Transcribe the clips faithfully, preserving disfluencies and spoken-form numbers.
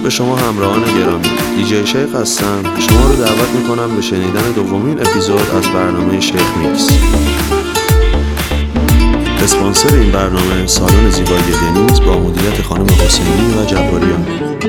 درود به شما همراهان گرامی. دیجی شیخ هستم. شما رو دعوت میکنم به شنیدن دومین اپیزود از برنامه شیخ میکس. اسپانسر این برنامه سالن زیبایی دنیز با مدیریت خانم حسینی و جباریان.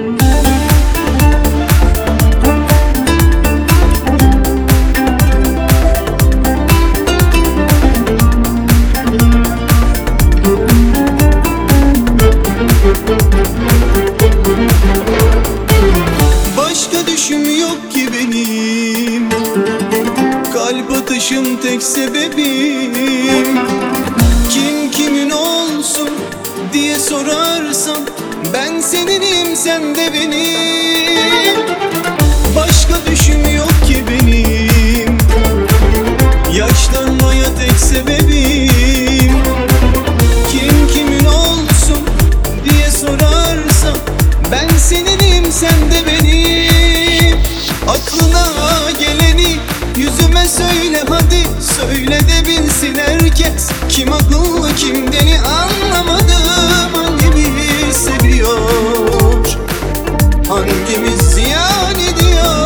Tek sebebim kim kimin olsun diye sorarsam ben seninim sen de benim. Başka düşüm yok ki benim, yaşlanmaya tek sebebim kim kimin olsun diye sorarsam ben seninim sen de benim. Aklına geleni yüzüme söyle hadi, söyle de bilsin herkes kim akıllı kim deli anlamadım. Hangimiz seviyor, hangimiz ziyan ediyor?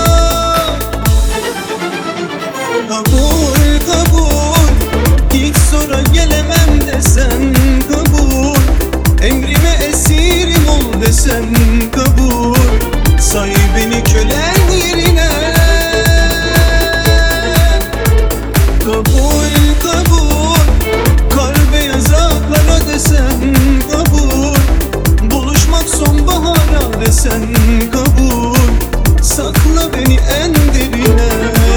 Kabul kabul, hiç sonra gelemem desen kabul, emrime esirim ol desen kabul, say beni kölen yerine. Kabul kabul, kar beyaza kara desen kabul, buluşmak sonbahara desen kabul, sakla beni en derine.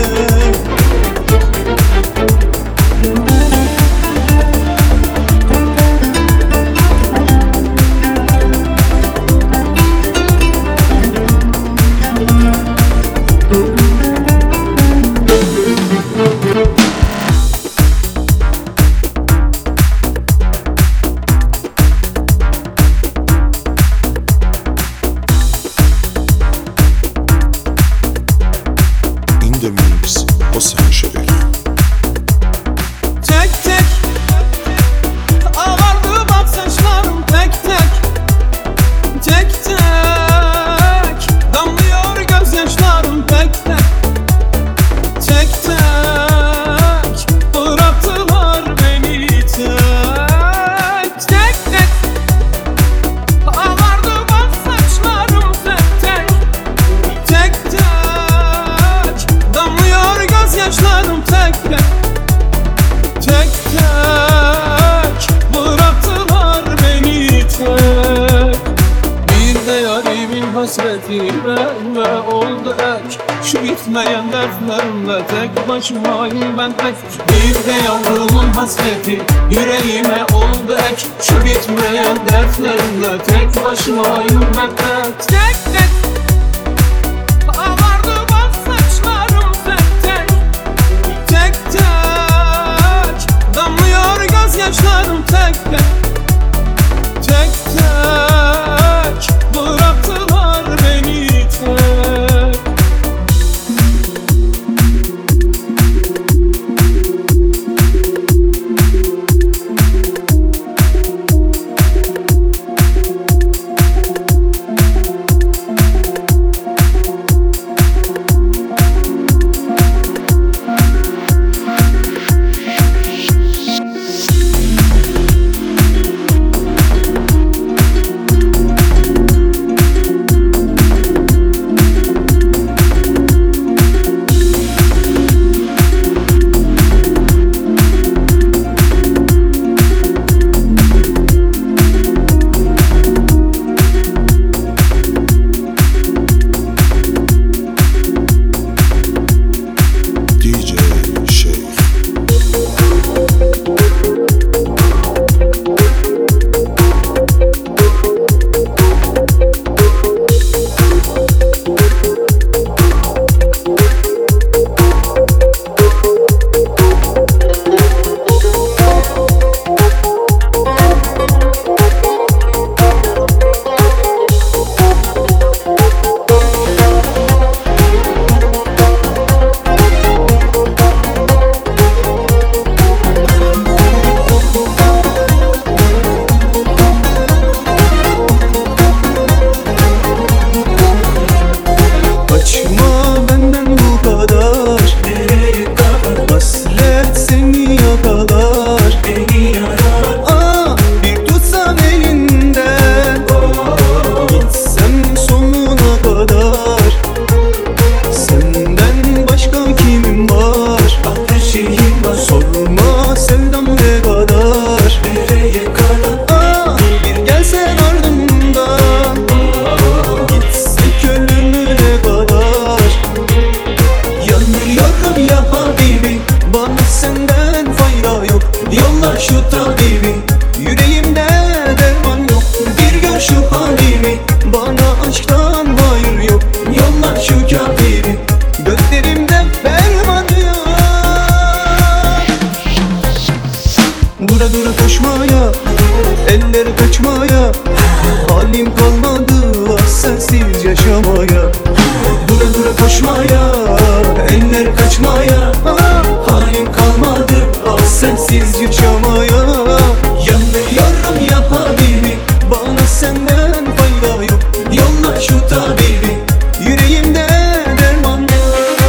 Hasretime oldu ek, şu bitmeyen dertlerimle tek başımayım ben tek. Bir de yavrumun hasreti yüreğime oldu ek, şu bitmeyen dertlerimle tek başımayım ben tek. Tek tek ağardı bak saçlarım tek tek, tek tek damlıyor gözyaşlarım tek tek, tek tek bıraktılar beni tek. halim kalmadı ah sensiz yaşamaya. Dura dura koşmaya, eller kaçmaya, ah, halim kalmadı ah sensiz yaşamaya. Yanıyorum yap habibi, bana senden fayda yok. Yolla şu tabibi, yüreğimde derman yok.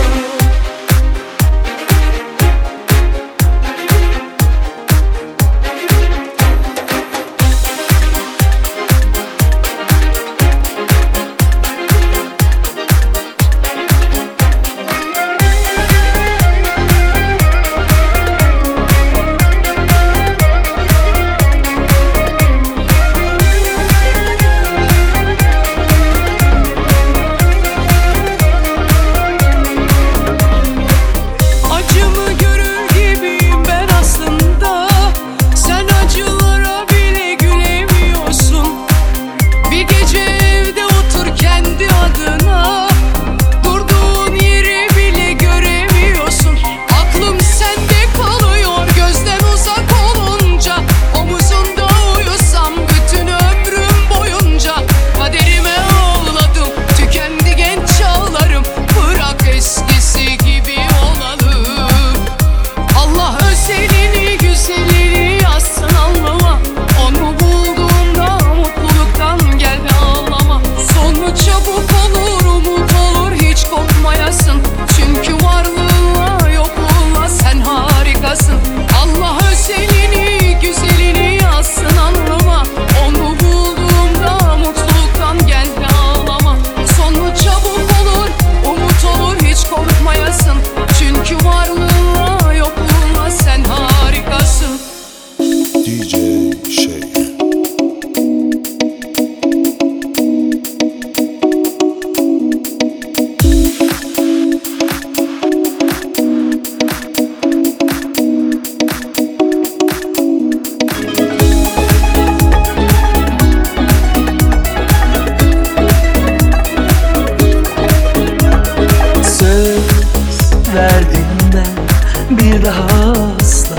Bir daha asla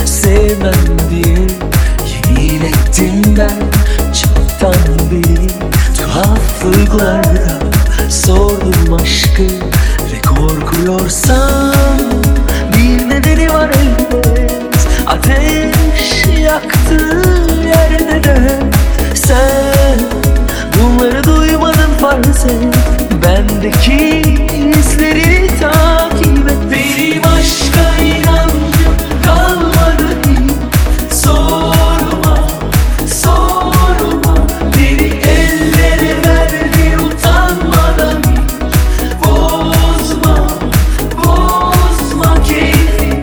sevmem diye yemin ettim ben çoktan beri. Tuhaflıklarda sordum aşkı ve korkuyorsam bir nedeni var elbet. Ateş yaktığı yerde de sen bunları duymadın farz et. Bendeki izleri takip et. Benim aşka inancım kalmadı hiç. Sorma, sorma. Beni ellere verdi utanmadan hiç. Bozma, bozma keyfimi.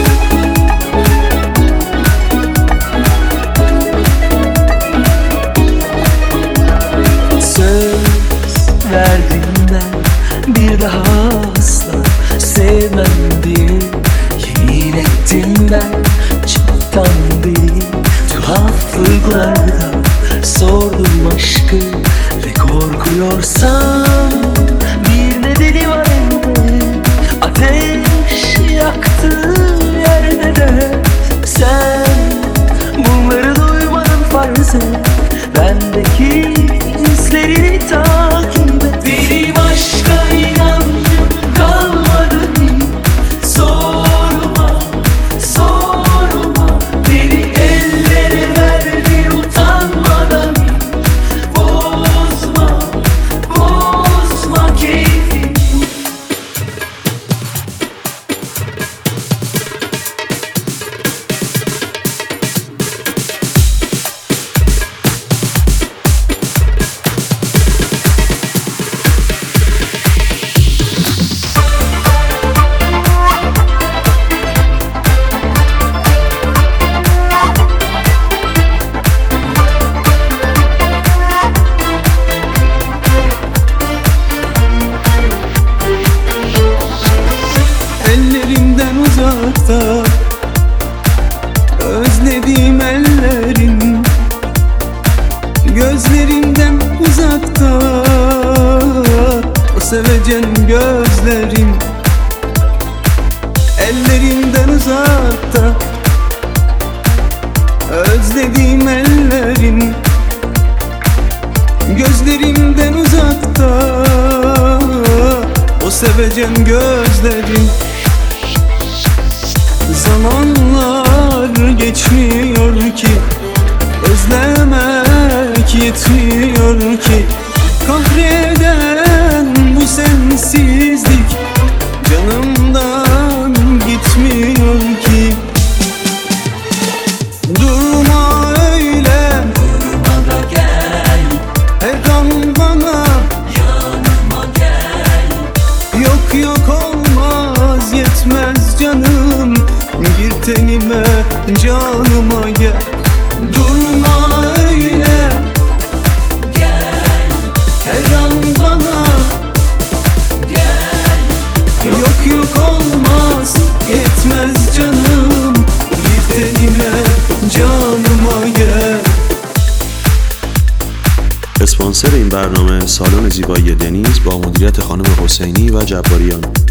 Söz verdim ben bir daha asla sevmem diye yemin ettim ben çoktan beri. Tuhaflıklarda sordum aşkı ve korkuyorsam bir nedeni var elbet. Ateş yaktığı yerde de sen bunları duymadın farz et. Bendeki izleri takip et. Benim aşka inancım kalmadı hiç. Sorma, sorma. Beni ellere verdi utanmadan hiç. Bozma, bozma keyfimi. Ellerimden uzakta özlediğim ellerin, gözlerimden uzakta o sevecen gözlerin. Ellerimden uzakta özlediğim ellerin, Gözlerimden uzakta o sevecen gözlerin. Zamanlar geçmiyor ki, özlemek yetmiyor ki. Kahreden bu sensizlik canımdan gitmiyor ki. Durma öyle, Durma da gel, her an bana yanıma gel. yok yok olmaz, yetmez canım. Gir tenime, canıma gel. Durma öyle, Gel, her an bana gel. yok yok olmaz, yetmez canım. Gir tenime, canıma gel. اسپانسر این برنامه سالن زیبایی دنیز با مدیریت خانم حسینی و جباریان.